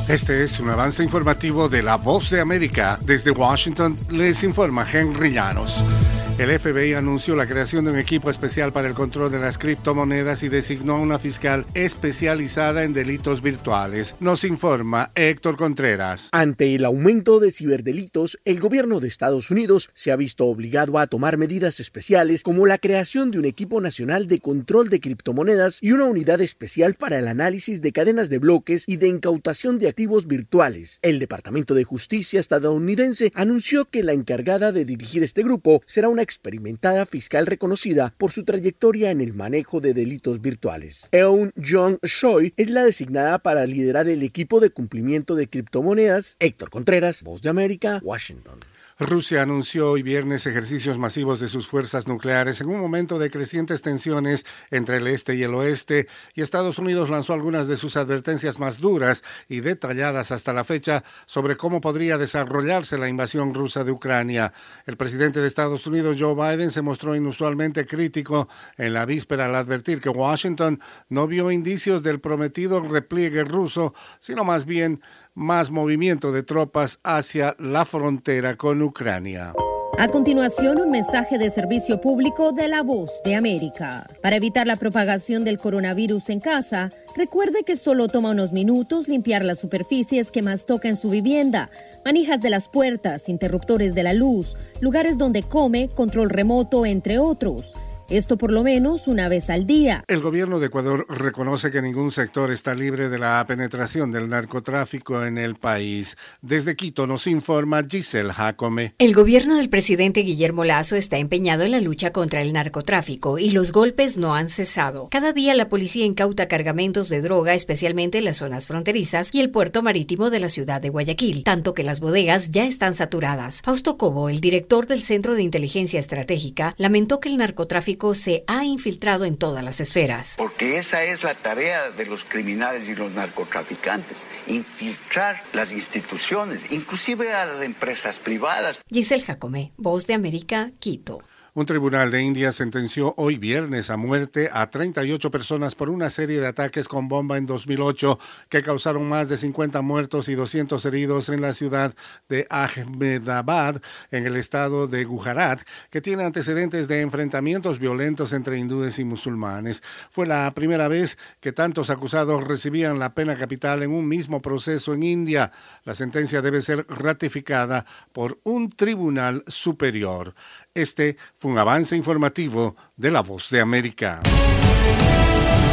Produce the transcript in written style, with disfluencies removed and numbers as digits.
Este es un avance informativo de La Voz de América. Desde Washington les informa Henry Llanos. El FBI anunció la creación de un equipo especial para el control de las criptomonedas y designó a una fiscal especializada en delitos virtuales. Nos informa Héctor Contreras. Ante el aumento de ciberdelitos, el gobierno de Estados Unidos se ha visto obligado a tomar medidas especiales como la creación de un equipo nacional de control de criptomonedas y una unidad especial para el análisis de cadenas de bloques y de incautación de activos virtuales. El Departamento de Justicia estadounidense anunció que la encargada de dirigir este grupo será una experimentada fiscal reconocida por su trayectoria en el manejo de delitos virtuales. Eun Jong Choi es la designada para liderar el equipo de cumplimiento de criptomonedas. Héctor Contreras, Voz de América, Washington. Rusia anunció hoy viernes ejercicios masivos de sus fuerzas nucleares en un momento de crecientes tensiones entre el este y el oeste, y Estados Unidos lanzó algunas de sus advertencias más duras y detalladas hasta la fecha sobre cómo podría desarrollarse la invasión rusa de Ucrania. El presidente de Estados Unidos, Joe Biden, se mostró inusualmente crítico en la víspera al advertir que Washington no vio indicios del prometido repliegue ruso, sino más bien más movimiento de tropas hacia la frontera con Ucrania. A continuación, un mensaje de servicio público de La Voz de América. Para evitar la propagación del coronavirus en casa, recuerde que solo toma unos minutos limpiar las superficies que más toca en su vivienda, manijas de las puertas, interruptores de la luz, lugares donde come, control remoto, entre otros. Esto por lo menos una vez al día. El gobierno de Ecuador reconoce que ningún sector está libre de la penetración del narcotráfico en el país. Desde Quito nos informa Giselle Jacome. El gobierno del presidente Guillermo Lasso está empeñado en la lucha contra el narcotráfico y los golpes no han cesado. Cada día la policía incauta cargamentos de droga, especialmente en las zonas fronterizas y el puerto marítimo de la ciudad de Guayaquil, tanto que las bodegas ya están saturadas. Fausto Cobo, el director del Centro de Inteligencia Estratégica, lamentó que el narcotráfico se ha infiltrado en todas las esferas. Porque esa es la tarea de los criminales y los narcotraficantes, infiltrar las instituciones, inclusive a las empresas privadas. Giselle Jacome, Voz de América, Quito. Un tribunal de India sentenció hoy viernes a muerte a 38 personas por una serie de ataques con bomba en 2008 que causaron más de 50 muertos y 200 heridos en la ciudad de Ahmedabad, en el estado de Gujarat, que tiene antecedentes de enfrentamientos violentos entre hindúes y musulmanes. Fue la primera vez que tantos acusados recibían la pena capital en un mismo proceso en India. La sentencia debe ser ratificada por un tribunal superior. Este fue un avance informativo de La Voz de América.